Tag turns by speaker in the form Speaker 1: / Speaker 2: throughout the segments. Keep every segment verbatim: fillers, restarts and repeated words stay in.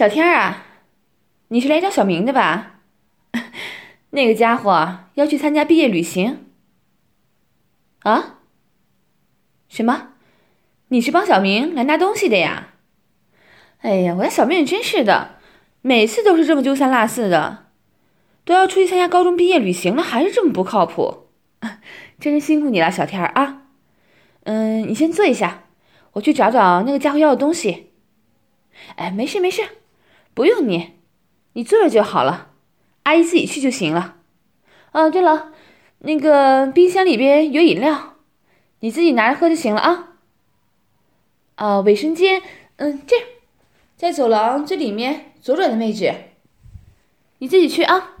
Speaker 1: 小天儿啊，你是来找小明的吧？那个家伙要去参加毕业旅行。啊？什么？你是帮小明来拿东西的呀？哎呀，我家小明真是的，每次都是这么丢三落四的，都要出去参加高中毕业旅行了，还是这么不靠谱。真是辛苦你了，小天儿啊。嗯，你先坐一下，我去找找那个家伙要的东西。哎，没事没事，不用你，你坐着就好了，阿姨自己去就行了。哦，对了，那个冰箱里边有饮料，你自己拿着喝就行了啊。啊，卫生间，嗯，这样，在走廊最里面左转的位置，你自己去啊。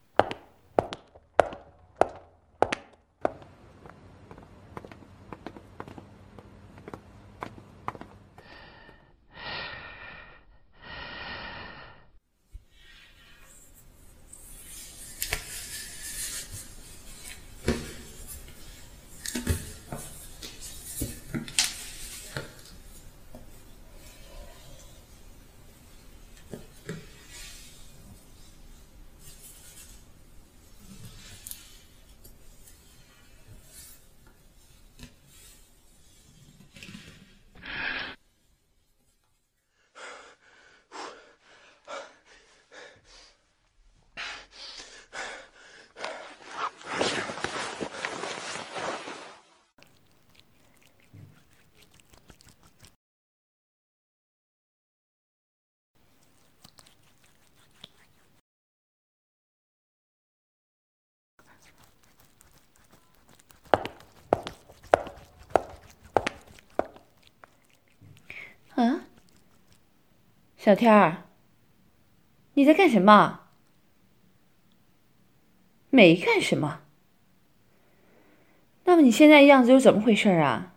Speaker 1: 啊，小天儿，你在干什么？没干什么。那么你现在样子又怎么回事啊？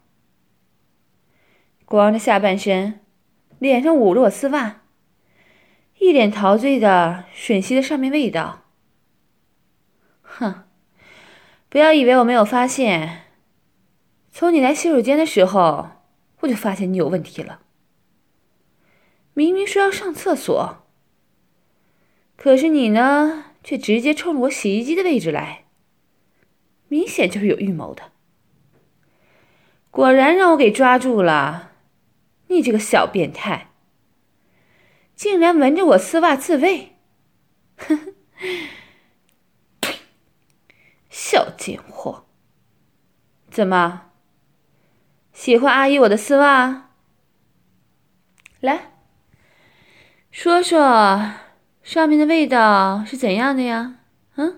Speaker 1: 光着下半身，脸上捂着我丝袜，一脸陶醉的吮吸着上面味道。哼，不要以为我没有发现，从你来洗手间的时候，我就发现你有问题了。明明说要上厕所，可是你呢，却直接冲着我洗衣机的位置来，明显就是有预谋的。果然让我给抓住了，你这个小变态，竟然闻着我丝袜自慰，呵呵，小贱货！怎么，喜欢阿姨我的丝袜？来，说说上面的味道是怎样的呀？嗯？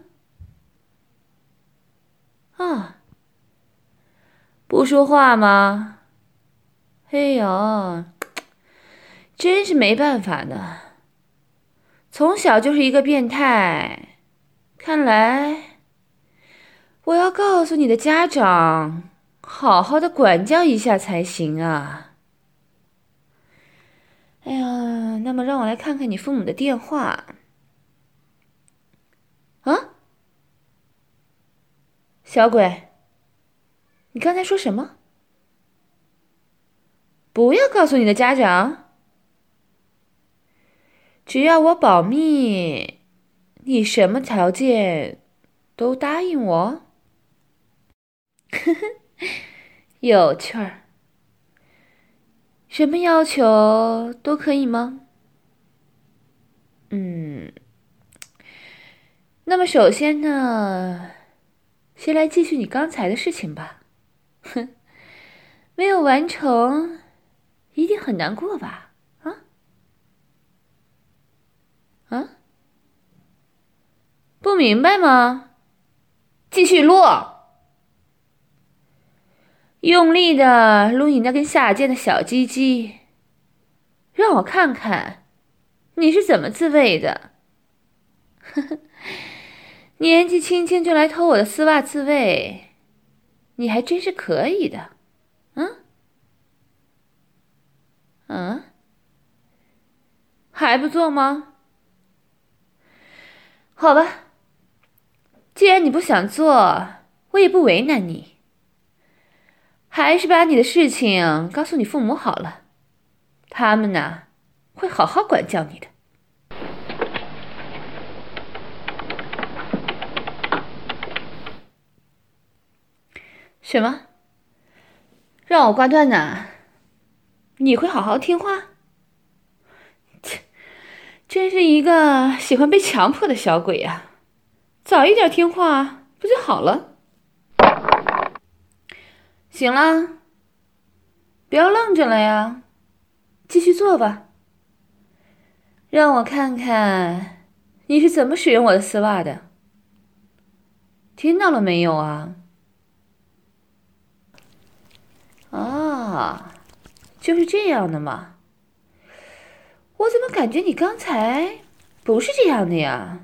Speaker 1: 啊，不说话吗？哎呦，真是没办法呢，从小就是一个变态，看来我要告诉你的家长，好好的管教一下才行啊。哎呀，那么让我来看看你父母的电话。啊，小鬼，你刚才说什么？不要告诉你的家长，只要我保密，你什么条件都答应我？呵呵，有趣儿。什么要求都可以吗？嗯，那么首先呢，先来继续你刚才的事情吧。哼，没有完成，一定很难过吧？啊？啊？不明白吗？继续录，用力的撸你那根下贱的小鸡鸡，让我看看你是怎么自慰的。呵呵，年纪轻轻就来偷我的丝袜自慰，你还真是可以的。嗯？嗯？还不做吗？好吧，既然你不想做，我也不为难你。还是把你的事情告诉你父母好了，他们呢，会好好管教你的。 什么？让我挂断呢？你会好好听话？切，真是一个喜欢被强迫的小鬼呀！早一点听话不就好了？行了，不要愣着了呀，继续做吧。让我看看你是怎么使用我的丝袜的。听到了没有啊？啊，就是这样的嘛。我怎么感觉你刚才不是这样的呀？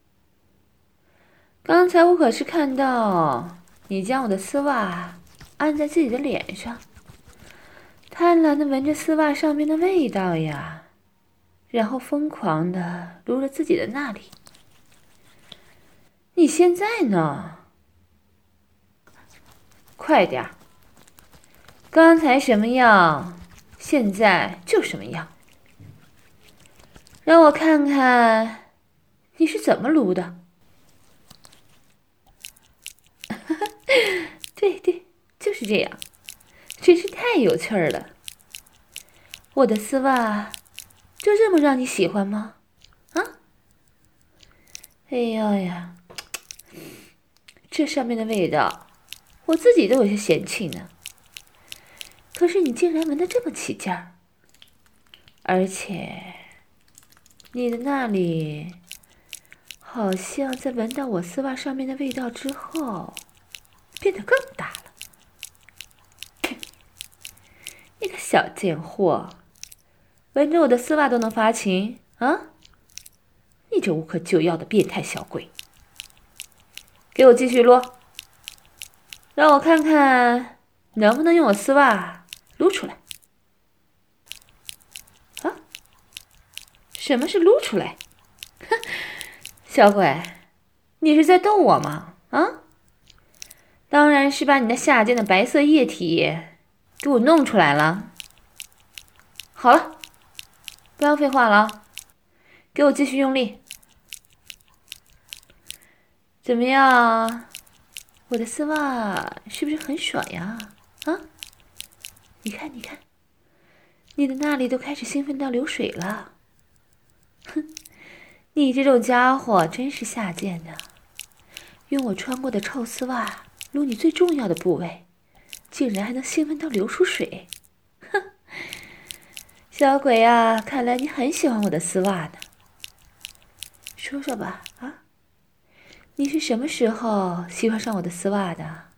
Speaker 1: 刚才我可是看到你将我的丝袜按在自己的脸上，贪婪的闻着丝袜上面的味道呀，然后疯狂的撸着自己的那里。你现在呢？快点儿！刚才什么样，现在就什么样。让我看看你是怎么撸的。对对，就是这样，真是太有趣儿了。我的丝袜就这么让你喜欢吗？啊？哎呀呀，这上面的味道，我自己都有些嫌弃呢。可是你竟然闻得这么起劲儿，而且你的那里好像在闻到我丝袜上面的味道之后，变得更大了。你个小贱货，闻着我的丝袜都能发情啊！你这无可救药的变态小鬼，给我继续撸，让我看看能不能用我丝袜撸出来。啊？什么是撸出来？哼，小鬼，你是在逗我吗？啊？当然是把你那下贱的白色液体给我弄出来了。好了，不要废话了，给我继续用力。怎么样？我的丝袜是不是很爽呀？啊？你看，你看，你的那里都开始兴奋到流水了。哼，你这种家伙真是下贱的，用我穿过的臭丝袜撸你最重要的部位，竟然还能兴奋到流出水。哼，小鬼啊，看来你很喜欢我的丝袜呢。说说吧，啊？你是什么时候喜欢上我的丝袜的？啊？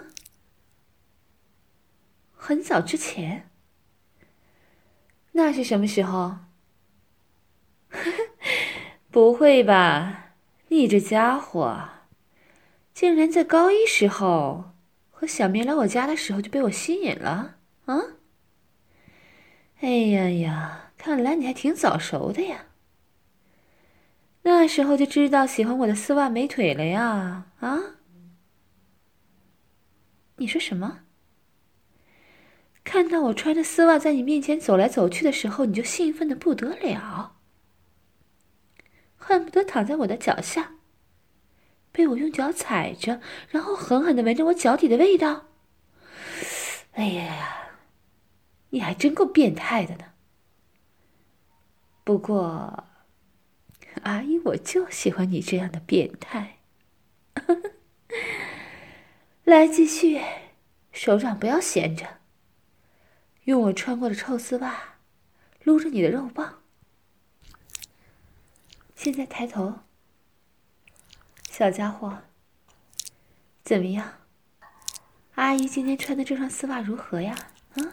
Speaker 1: 很早之前？那是什么时候？不会吧，你这家伙竟然在高一时候和小明来我家的时候就被我吸引了啊？哎呀呀，看来你还挺早熟的呀。那时候就知道喜欢我的丝袜美腿了呀？啊？你说什么？看到我穿着丝袜在你面前走来走去的时候，你就兴奋的不得了，恨不得躺在我的脚下，被我用脚踩着，然后狠狠的闻着我脚底的味道。哎呀呀，你还真够变态的呢。不过，阿姨我就喜欢你这样的变态。来，继续，手掌不要闲着，用我穿过的臭丝袜撸着你的肉棒。现在抬头，小家伙，怎么样？阿姨今天穿的这双丝袜如何呀？啊？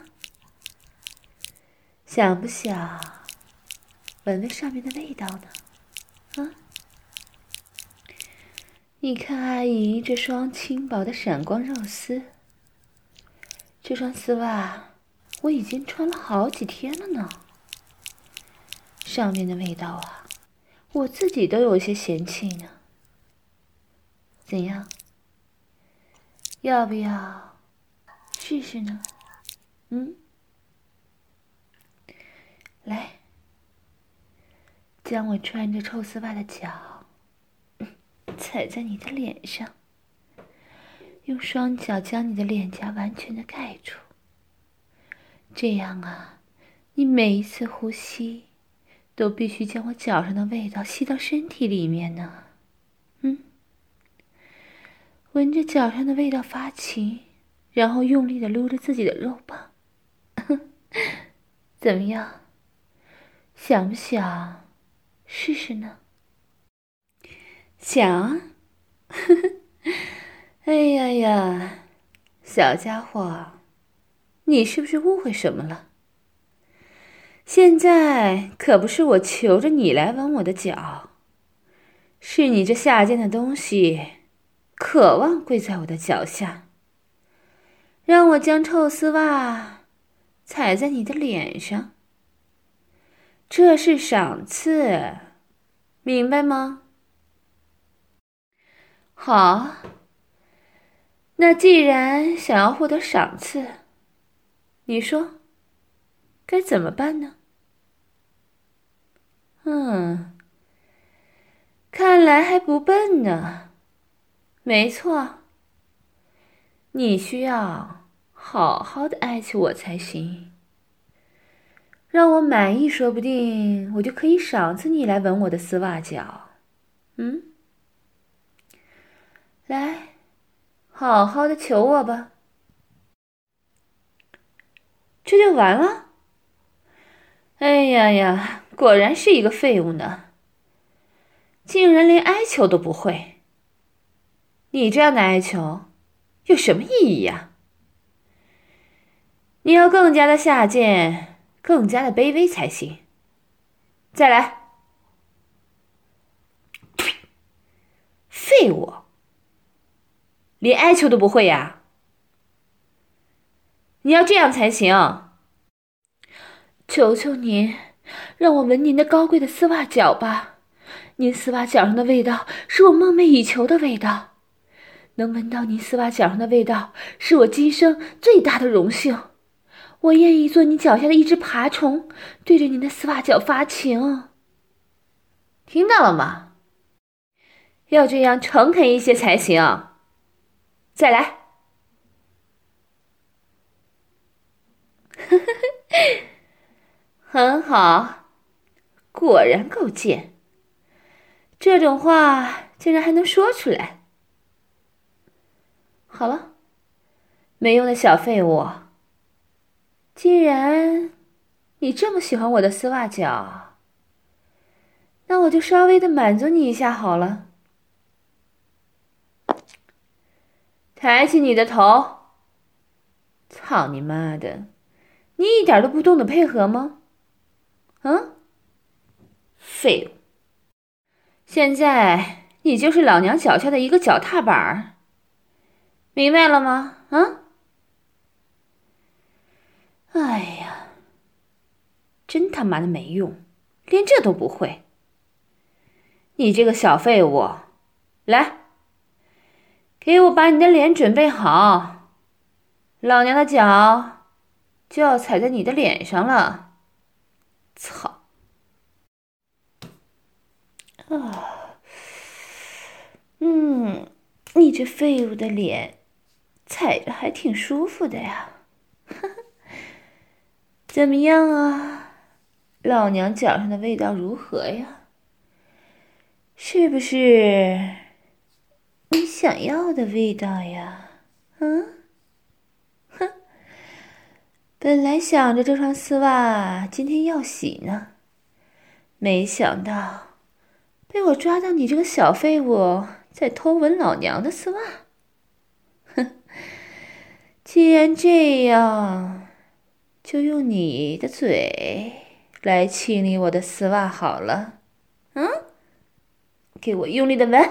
Speaker 1: 想不想闻闻上面的味道呢？啊？你看阿姨这双轻薄的闪光肉丝，这双丝袜我已经穿了好几天了呢。上面的味道啊，我自己都有些嫌弃呢。怎样？要不要试试呢？嗯？来，将我穿着臭丝袜的脚踩在你的脸上， 用双脚将你的脸颊完全的盖住。这样啊，你每一次呼吸都必须将我脚上的味道吸到身体里面呢。嗯，闻着脚上的味道发情，然后用力的撸着自己的肉棒。怎么样？想不想试试呢？想啊。哎呀呀，小家伙，你是不是误会什么了？现在可不是我求着你来吻我的脚，是你这下贱的东西渴望跪在我的脚下，让我将臭丝袜踩在你的脸上。这是赏赐，明白吗？好，那既然想要获得赏赐，你说该怎么办呢？嗯，看来还不笨呢。没错，你需要好好的爱起我才行。让我满意，说不定我就可以赏赐你来吻我的丝袜脚。嗯，来，好好的求我吧。这就完了？哎呀呀，果然是一个废物呢，竟然连哀求都不会。你这样的哀求有什么意义呀？你要更加的下贱，更加的卑微才行。再来。废物，连哀求都不会呀？你要这样才行。求求您，让我闻您的高贵的丝袜脚吧。您丝袜脚上的味道是我梦寐以求的味道，能闻到您丝袜脚上的味道是我今生最大的荣幸。我愿意做你脚下的一只爬虫，对着您的丝袜脚发情。听到了吗？要这样诚恳一些才行。再来。很好，果然够贱，这种话竟然还能说出来。好了，没用的小废物，既然你这么喜欢我的丝袜脚，那我就稍微的满足你一下好了。抬起你的头。操你妈的，你一点都不懂得配合吗？嗯，废物！现在你就是老娘脚下的一个脚踏板，明白了吗？啊！哎呀，真他妈的没用，连这都不会！你这个小废物，来，给我把你的脸准备好，老娘的脚就要踩在你的脸上了。操！啊，嗯，你这废物的脸踩着还挺舒服的呀。怎么样啊？老娘脚上的味道如何呀？是不是你想要的味道呀？嗯，哼，本来想着这双丝袜今天要洗呢，没想到被我抓到你这个小废物在偷闻老娘的丝袜。哼，既然这样，就用你的嘴来清理我的丝袜好了。嗯，给我用力的闻。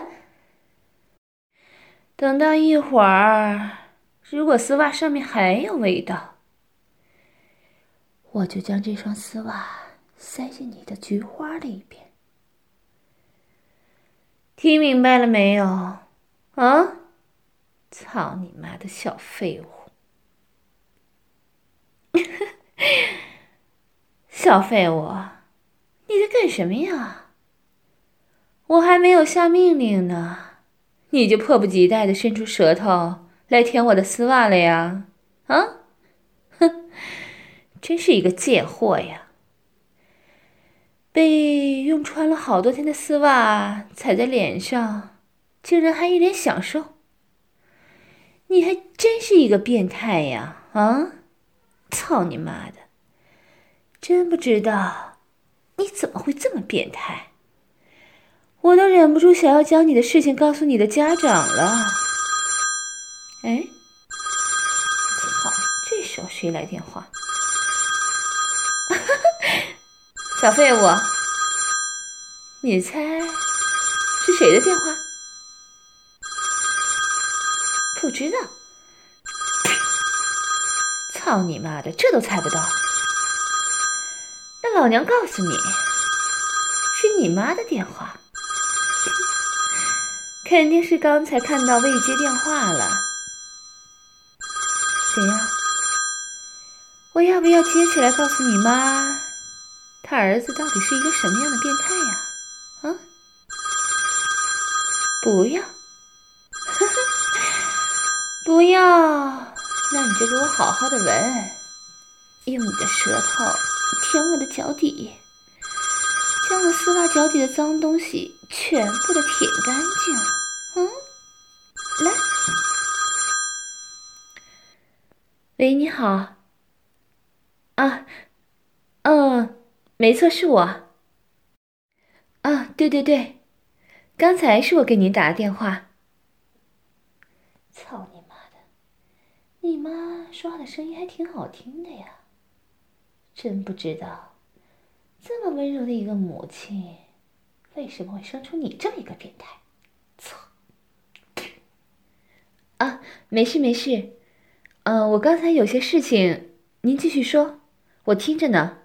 Speaker 1: 等到一会儿，如果丝袜上面还有味道，我就将这双丝袜塞进你的菊花里边。听明白了没有？啊！操你妈的小废物！小废物，你在干什么呀？我还没有下命令呢，你就迫不及待地伸出舌头来舔我的丝袜了呀？啊？哼，真是一个贱货呀！被用穿了好多天的丝袜踩在脸上，竟然还一脸享受。你还真是一个变态呀！啊？操你妈的！真不知道你怎么会这么变态。我都忍不住想要将你的事情告诉你的家长了。哎，操！这时候谁来电话？小废物，你猜是谁的电话？不知道。操你妈的，这都猜不到。那老娘告诉你，是你妈的电话。肯定是刚才看到未接电话了。怎样？我要不要接起来告诉你妈，他儿子到底是一个什么样的变态呀？啊？不要。不要，那你就给我好好的闻，用你的舌头舔我的脚底，将我丝袜脚底的脏东西全部的舔干净。嗯，来。喂，你好。啊，嗯，没错，是我。啊，对对对，刚才是我给您打的电话。操你妈的！你妈说话的声音还挺好听的呀。真不知道，这么温柔的一个母亲，为什么会生出你这么一个变态？操！啊，没事没事，嗯、呃，我刚才有些事情，您继续说，我听着呢。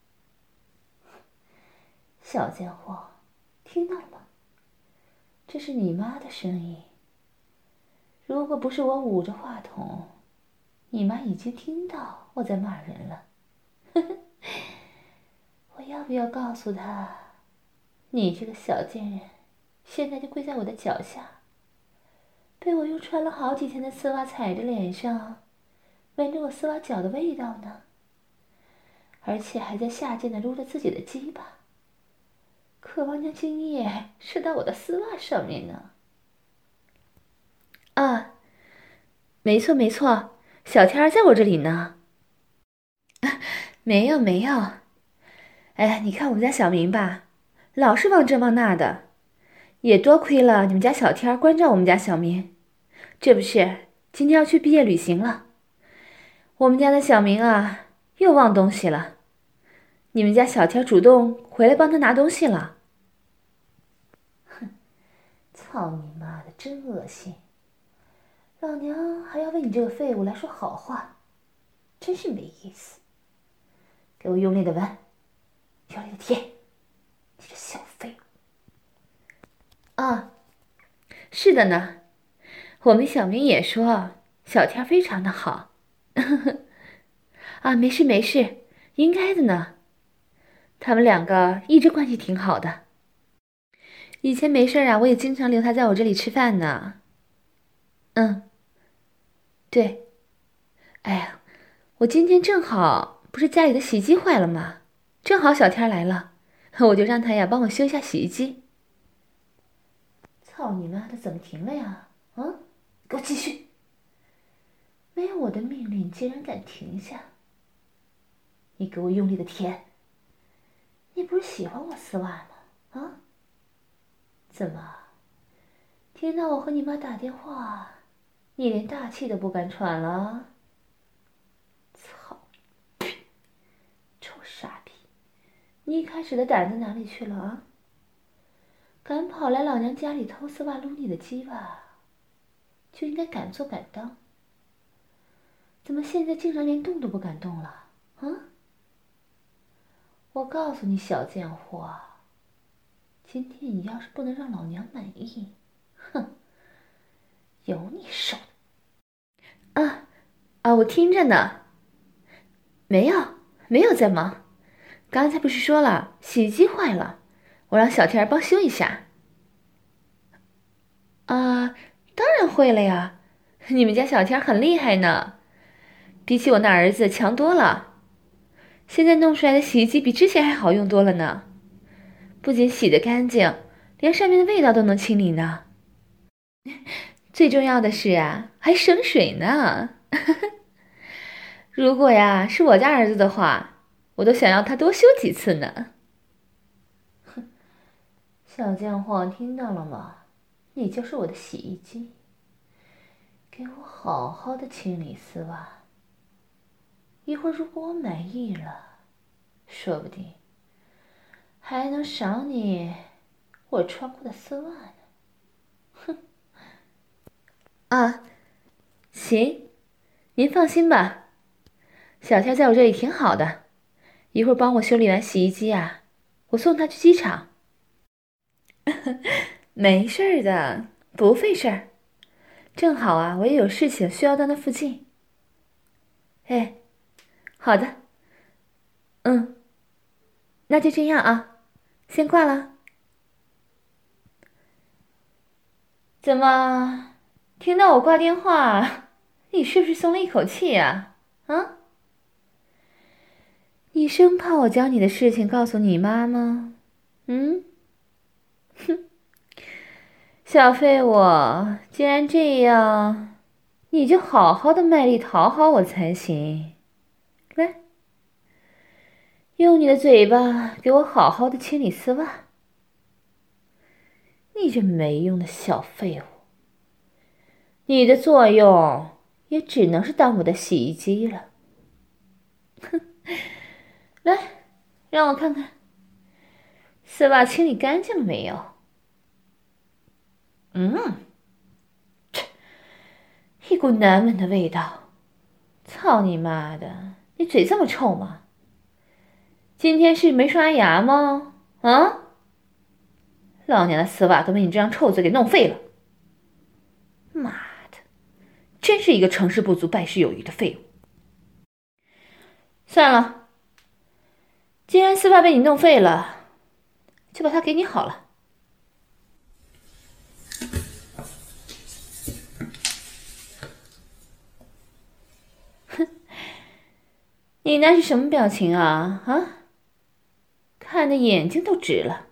Speaker 1: 小贱货，听到了吗？这是你妈的声音。如果不是我捂着话筒，你妈已经听到我在骂人了。呵呵，我要不要告诉她，你这个小贱人，现在就跪在我的脚下，被我用穿了好几天的丝袜踩着脸上，闻着我丝袜脚的味道呢，而且还在下贱的撸着自己的鸡巴，渴望将精液射到我的丝袜上面呢。啊，没错没错，小天儿在我这里呢。啊，没有没有，哎，你看我们家小明吧，老是忘这忘那的，也多亏了你们家小天儿关照我们家小明，这不是今天要去毕业旅行了，我们家的小明啊又忘东西了，你们家小天儿主动回来帮他拿东西了。哼，操你妈的，真恶心！老娘还要为你这个废物来说好话，真是没意思。给我用力的闻，用力的舔，你这小废物！啊，是的呢，我们小明也说小天非常的好。啊，没事没事，应该的呢。他们两个一直关系挺好的。以前没事啊，我也经常留他在我这里吃饭呢。嗯，对。哎呀，我今天正好不是家里的洗衣机坏了吗？正好小天来了，我就让他呀帮我修一下洗衣机。操你妈的，怎么停了呀？啊，给我继续！没有我的命令，竟然敢停下！你给我用力的舔！你不是喜欢我丝袜吗？啊？怎么？听到我和你妈打电话，你连大气都不敢喘了？操！臭傻逼！你一开始的胆子哪里去了啊？敢跑来老娘家里偷丝袜撸你的鸡巴，就应该敢做敢当。怎么现在竟然连动都不敢动了？啊？我告诉你，小贱货，今天你要是不能让老娘满意，哼，有你受的！啊啊，我听着呢。没有，没有在忙。刚才不是说了，洗衣机坏了，我让小天儿帮修一下。啊，当然会了呀， 你们家小天很厉害呢，比起我那儿子强多了。现在弄出来的洗衣机比之前还好用多了呢，不仅洗得干净，连上面的味道都能清理呢。最重要的是啊，还省水呢。如果呀是我家儿子的话，我都想要他多修几次呢。哼，小贱货，听到了吗？你就是我的洗衣机，给我好好的清理丝袜。一会儿如果我满意了，说不定还能赏你我穿过的丝袜呢。哼！啊，行，您放心吧，小天在我这里挺好的，一会儿帮我修理完洗衣机啊，我送他去机场。没事儿的，不费事儿。正好啊，我也有事情需要到那附近。哎，好的，嗯，那就这样啊，先挂了。怎么，听到我挂电话，你是不是松了一口气呀？啊？你生怕我将你的事情告诉你妈吗？嗯？哼，小废物，既然这样，你就好好的卖力讨好我才行。来，用你的嘴巴给我好好的清理丝袜。你这没用的小废物，你的作用也只能是当我的洗衣机了。哼，来，让我看看，丝袜清理干净了没有？嗯，切，一股难闻的味道。操你妈的，你嘴这么臭吗？今天是没刷牙吗？啊？老娘的丝袜都被你这张臭嘴给弄废了！妈的，真是一个成事不足败事有余的废物。算了，既然丝袜被你弄废了，就把它给你好了。哼，你那是什么表情啊？啊？看得眼睛都直了。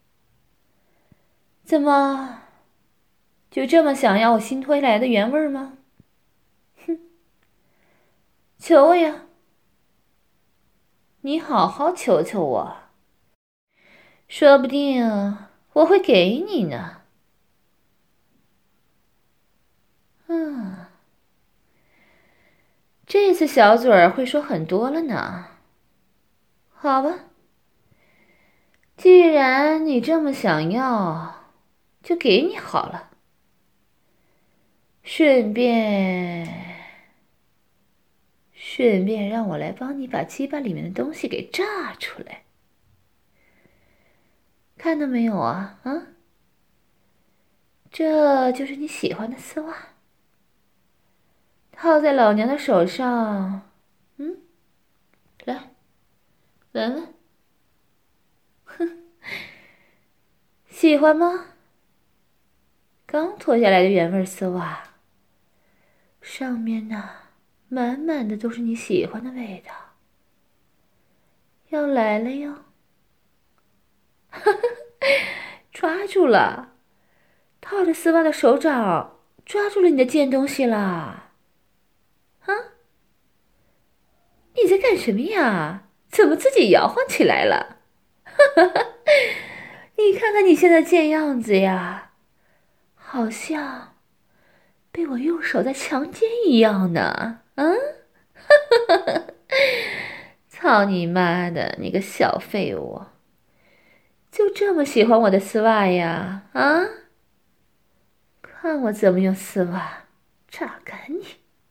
Speaker 1: 怎么，就这么想要我新推来的原味吗？哼，求我呀！你好好求求我，说不定我会给你呢。嗯，这次小嘴儿会说很多了呢。好吧，既然你这么想要，就给你好了。顺便，顺便让我来帮你把鸡巴里面的东西给炸出来。看到没有啊？啊，这就是你喜欢的丝袜，套在老娘的手上。嗯，来，闻闻。哼，喜欢吗？刚脱下来的原味丝袜，上面呢，满满的都是你喜欢的味道。要来了哟！抓住了，套着丝袜的手掌抓住了你的贱东西啦！啊，你在干什么呀？怎么自己摇晃起来了？你看看你现在贱样子呀，好像被我用手在强奸一样呢。嗯，操你妈的，你个小废物！就这么喜欢我的丝袜呀？啊？看我怎么用丝袜榨干你！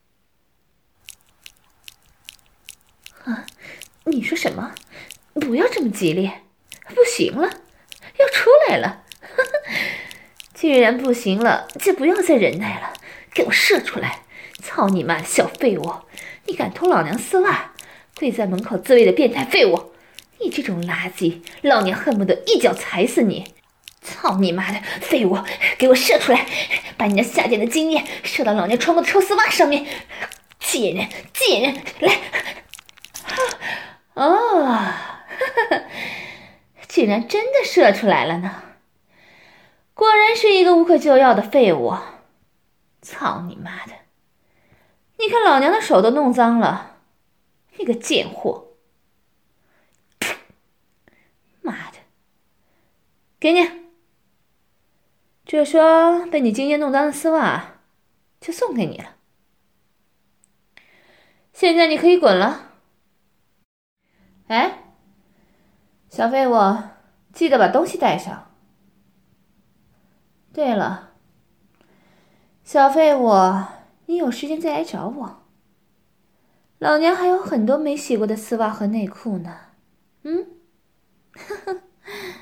Speaker 1: 啊，你说什么？不要这么激烈！不行了，要出来了！既然不行了，就不要再忍耐了，给我射出来！操你妈的小废物！你敢偷老娘丝袜，跪在门口自卫的变态废物！你这种垃圾，老娘恨不得一脚踩死你！ 操你妈的，废物，给我射出来，把你那下贱的精液射到老娘穿过的臭丝袜上面！贱人，贱人，来！哦，哈哈，竟然真的射出来了呢！果然是一个无可救药的废物！操你妈的！你看老娘的手都弄脏了，你个贱货！妈的，给你，这双被你精液弄脏的丝袜就送给你了。现在你可以滚了。哎，小废物，记得把东西带上。对了，小废物，你有时间再来找我。老娘还有很多没洗过的丝袜和内裤呢。嗯，呵呵。